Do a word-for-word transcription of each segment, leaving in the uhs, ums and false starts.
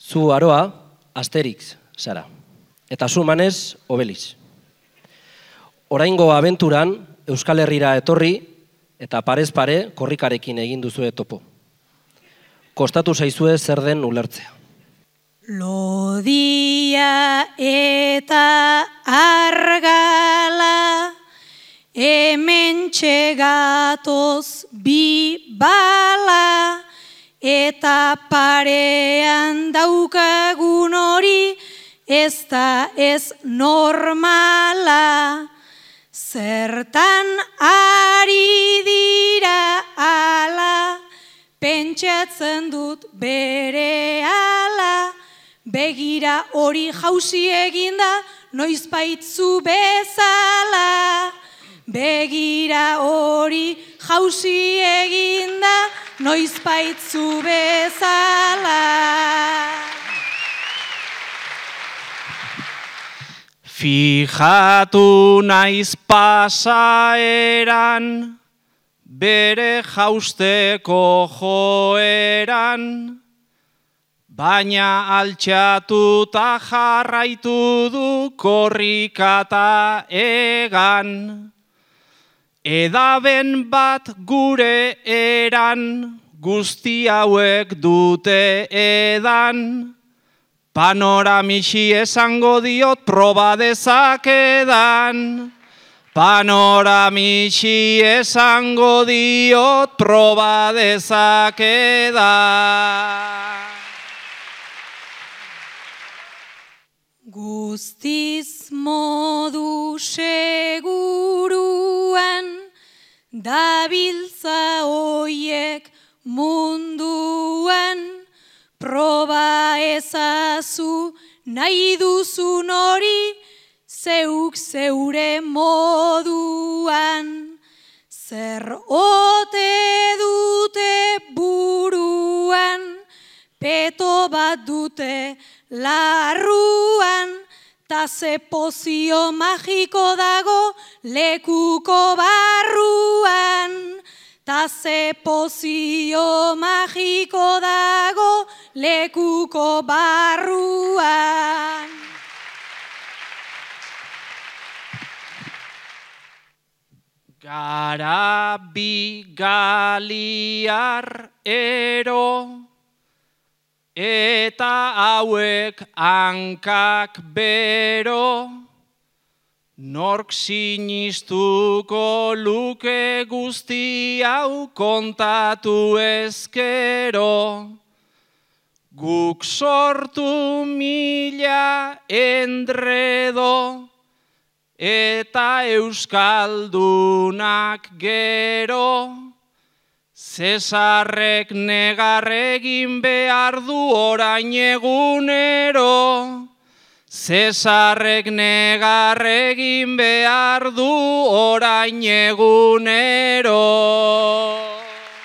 Zu Aroa, Asterix, zara. Eta zu Manez, Obelix. Oraingo abenturan, Euskal Herrira etorri, eta parez pare, korrikarekin egin duzue topo. Kostatu zaizue zer den ulertzea. Lodia eta argala, hemen txegatoz bi bala, eta parean daukagun hori, ez da ez normala. Zertan ari dira ala, pentsatzen dut bere ala, begira hori jauzi eginda, noizbait zu bezala. Begira hori jauzi eginda, noizbait zu bezala. Fijatu naiz pasaeran, bere jausteko joeran, baina altxatuta jarraitu du korrikata egan. Edaben bat gure eran, guzti hauek dute edan, panoramixi esango diot proba dezakedan. Panoramixi esango diot proba dezakedan. Guztiz modu seguruan, dabiltza hoiek munduan, proba ezazu nahi duzun hori, zeuk zeure moduan. Zer ote dute buruan, peto bat dute larruan, ta ze pozio magiko dago lekuko barruan. Ta ze pozio magiko dago lekuko barruan. Gara bi galiar ero, eta hauek hankak bero, nork sinistuko luke guzti hau kontatu ezkero. Guk sortu mila endredo, eta euskaldunak gero, Zesarrek negarregin behar du orain egunero. Zesarrek negarregin behar du orain egunero.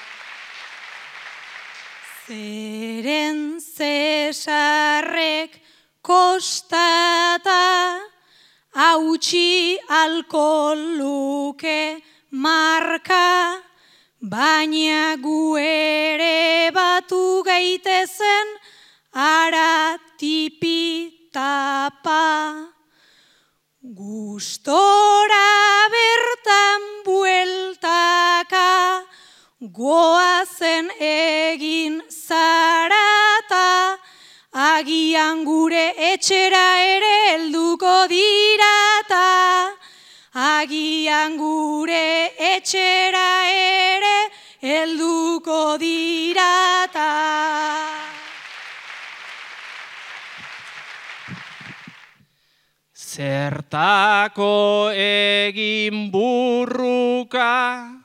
Zeren Zesarrek kostata, hautsi alko luke marka, baina gu ere batu gaitezen ara tipi tapa. Gustora bertan bueltaka, goazen egin zarata, agian gure etxera ere helduko dirata. Agian gure etxera ere helduko dirata. Zertako egin burruka,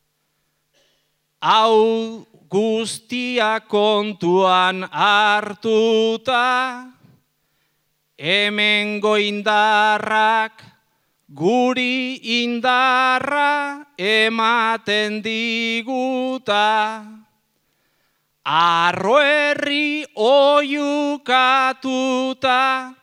hau guztia kontuan hartuta, hemengo indarrak guri indarra ematen diguta. Arro herri oiukatuta,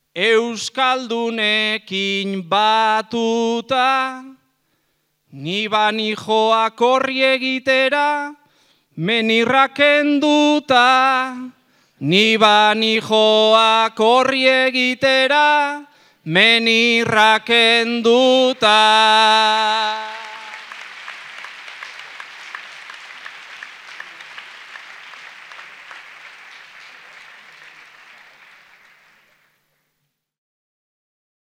euskaldunekin batuta, ni bani joak horri egitera, menirra kenduta, Ni bani joak horri egitera, menirrak enduta.